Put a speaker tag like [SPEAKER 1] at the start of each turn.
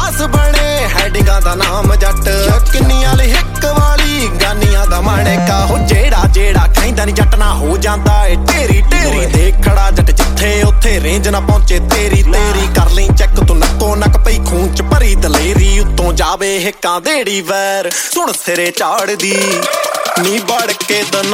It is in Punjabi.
[SPEAKER 1] ਇਤਿਹਾਸ ਬਣੇ ਹੈਡਿੰਗਾਂ ਦਾ ਨਾਮ ਜੱਟ ਕਿੰਨੀਆਂ ਲਈ ਹਿੱਕ ਵਾਲੀ ਗਾਨੀਆਂ ਦਾ ਮਾਣੇਕਾ ਹੋ ਜਿਹੜਾ ਕਹਿੰਦਾ ਨੀ ਜੱਟ ਨਾ ਹੋ ਜਾਂਦਾ ਏ ਢੇਰੀ ਦੇਖ ਖੜਾ ਜੱਟ ਜਿੱਥੇ ਉੱਥੇ ਰੇਂਜ ਨਾ ਪਹੁੰਚੇ ਤੇਰੀ ਕਰ ਲਈ ਚੈੱਕ ਤੂੰ ਨੱਕੋ ਨੱਕ ਪਈ ਖੂਨ ਚ ਭਰੀ ਦਲੇਰੀ ਉੱਤੋਂ ਜਾਵੇ ਹਿੱਕਾਂ ਦੇੜੀ ਵੈਰ ਸੁਣ ਸਿਰੇ ਝਾੜਦੀ ਨੀ ਵੜ ਕੇ